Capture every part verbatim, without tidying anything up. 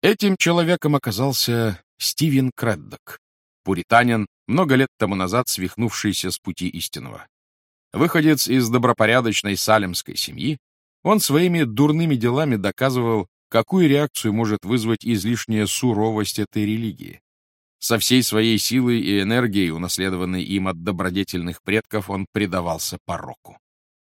Этим человеком оказался Стивен Креддок, пуританин, много лет тому назад свихнувшийся с пути истинного. Выходец из добропорядочной салемской семьи, он своими дурными делами доказывал, какую реакцию может вызвать излишняя суровость этой религии. Со всей своей силой и энергией, унаследованной им от добродетельных предков, он предавался пороку.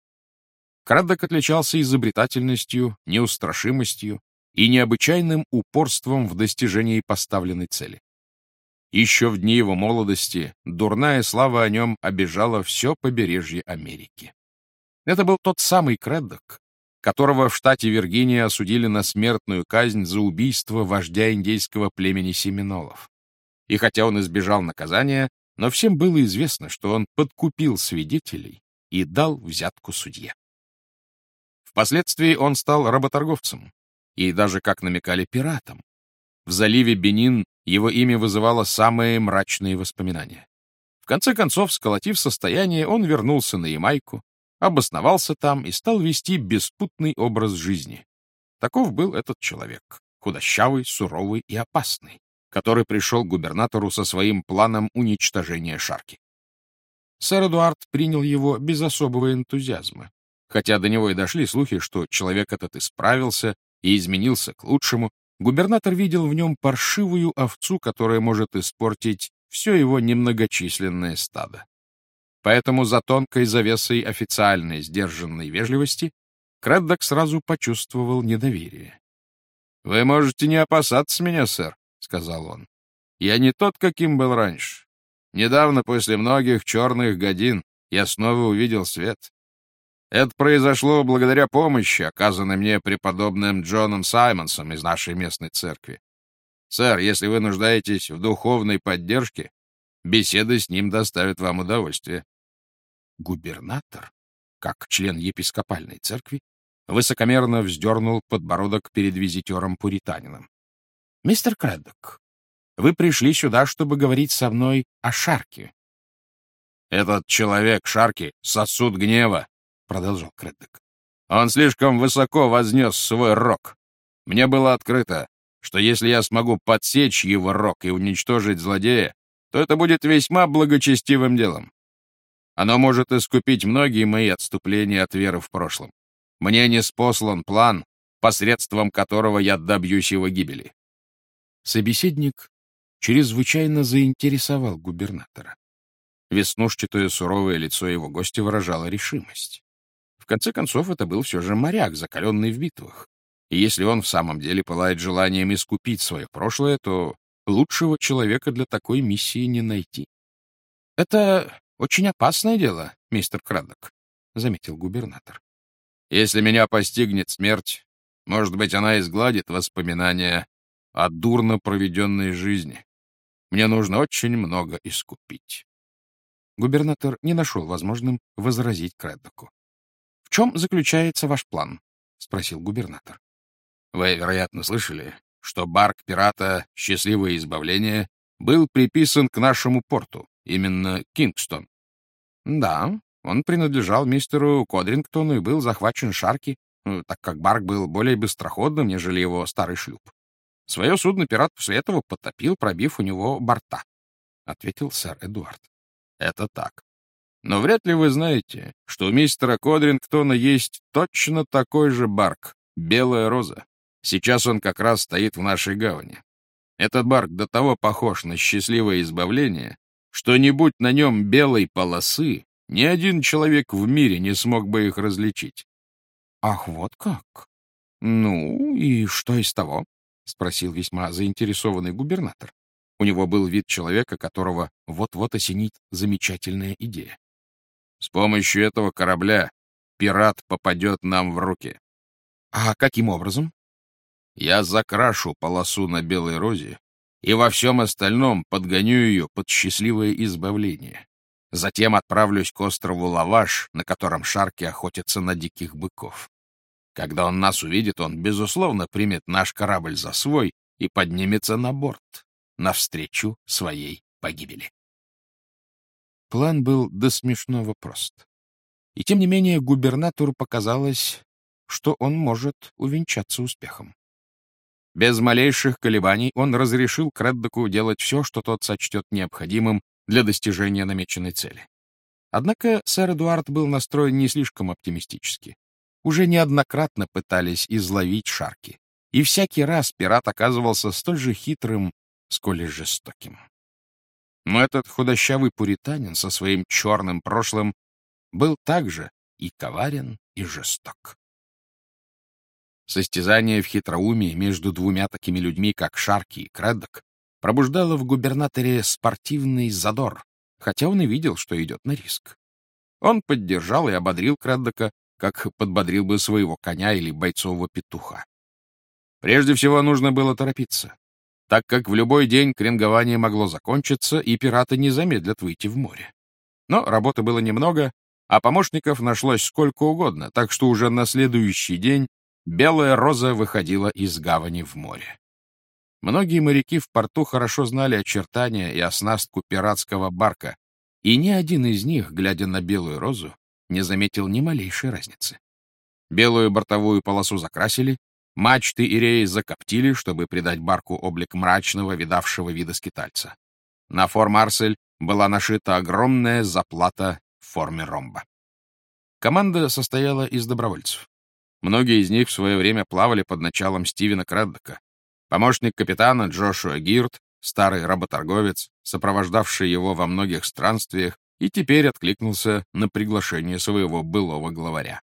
Креддок отличался изобретательностью, неустрашимостью и необычайным упорством в достижении поставленной цели. Еще в дни его молодости дурная слава о нем обижала все побережье Америки. Это был тот самый Креддок, которого в штате Виргиния осудили на смертную казнь за убийство вождя индейского племени семинолов. И хотя он избежал наказания, но всем было известно, что он подкупил свидетелей и дал взятку судье. Впоследствии он стал работорговцем и даже, как намекали, пиратом. В заливе Бенин его имя вызывало самые мрачные воспоминания. В конце концов, сколотив состояние, он вернулся на Ямайку, обосновался там и стал вести беспутный образ жизни. Таков был этот человек, худощавый, суровый и опасный, который пришел к губернатору со своим планом уничтожения Шарки. Сэр Эдуард принял его без особого энтузиазма, хотя до него и дошли слухи, что человек этот исправился и изменился к лучшему. Губернатор видел в нем паршивую овцу, которая может испортить все его немногочисленное стадо. Поэтому за тонкой завесой официальной сдержанной вежливости Креддок сразу почувствовал недоверие. — Вы можете не опасаться меня, сэр, — сказал он. — Я не тот, каким был раньше. Недавно, после многих черных годин, я снова увидел свет. Это произошло благодаря помощи, оказанной мне преподобным Джоном Саймонсом из нашей местной церкви. Сэр, если вы нуждаетесь в духовной поддержке, беседа с ним доставит вам удовольствие. Губернатор, как член епископальной церкви, высокомерно вздернул подбородок перед визитером-пуританином. — Мистер Креддок, вы пришли сюда, чтобы говорить со мной о Шарке. — Этот человек, Шарки, сосуд гнева, — продолжал Креддок. Он слишком высоко вознес свой рог. Мне было открыто, что если я смогу подсечь его рог и уничтожить злодея, то это будет весьма благочестивым делом. Оно может искупить многие мои отступления от веры в прошлом. Мне ниспослан план, посредством которого я добьюсь его гибели. Собеседник чрезвычайно заинтересовал губернатора. Веснушчатое суровое лицо его гостя выражало решимость. В конце концов, это был все же моряк, закаленный в битвах. И если он в самом деле пылает желанием искупить свое прошлое, то лучшего человека для такой миссии не найти. — Это очень опасное дело, мистер Креддок, — заметил губернатор. — Если меня постигнет смерть, может быть, она изгладит воспоминания о дурно проведенной жизни. Мне нужно очень много искупить. Губернатор не нашел возможным возразить Креддоку. — В чем заключается ваш план? — спросил губернатор. — Вы, вероятно, слышали, что барк пирата «Счастливое избавление» был приписан к нашему порту, именно Кингстон. — Да, он принадлежал мистеру Кодрингтону и был захвачен Шарки, так как барк был более быстроходным, нежели его старый шлюп. Свое судно пират после этого потопил, пробив у него борта, — ответил сэр Эдуард. — Это так. Но вряд ли вы знаете, что у мистера Кодрингтона есть точно такой же барк, «Белая роза». Сейчас он как раз стоит в нашей гавани. Этот барк до того похож на «Счастливое избавление», что не будь на нем белой полосы, ни один человек в мире не смог бы их различить. — Ах, вот как? Ну, и что из того? — спросил весьма заинтересованный губернатор. У него был вид человека, которого вот-вот осенит замечательная идея. С помощью этого корабля пират попадет нам в руки. — А каким образом? — Я закрашу полосу на белой розе и во всем остальном подгоню ее под счастливое избавление. Затем отправлюсь к острову Лаваш, на котором Шарки охотятся на диких быков. Когда он нас увидит, он, безусловно, примет наш корабль за свой и поднимется на борт, навстречу своей погибели. План был до смешного прост. И тем не менее губернатору показалось, что он может увенчаться успехом. Без малейших колебаний он разрешил Креддоку делать все, что тот сочтет необходимым для достижения намеченной цели. Однако сэр Эдуард был настроен не слишком оптимистически. Уже неоднократно пытались изловить Шарки, и всякий раз пират оказывался столь же хитрым, сколь и жестоким. Но этот худощавый пуританин со своим черным прошлым был также и коварен, и жесток. Состязание в хитроумии между двумя такими людьми, как Шарки и Креддок, пробуждало в губернаторе спортивный задор, хотя он и видел, что идет на риск. Он поддержал и ободрил Креддока, как подбодрил бы своего коня или бойцового петуха. Прежде всего нужно было торопиться, так как в любой день кренгование могло закончиться, и пираты не замедлят выйти в море. Но работы было немного, а помощников нашлось сколько угодно, так что уже на следующий день Белая Роза выходила из гавани в море. Многие моряки в порту хорошо знали очертания и оснастку пиратского барка, и ни один из них, глядя на Белую Розу, не заметил ни малейшей разницы. Белую бортовую полосу закрасили, мачты и реи закоптили, чтобы придать барку облик мрачного, видавшего вида скитальца. На фор-марсель была нашита огромная заплата в форме ромба. Команда состояла из добровольцев. Многие из них в свое время плавали под началом Стивена Креддока. Помощник капитана Джошуа Гирт, старый работорговец, сопровождавший его во многих странствиях, и теперь откликнулся на приглашение своего былого главаря.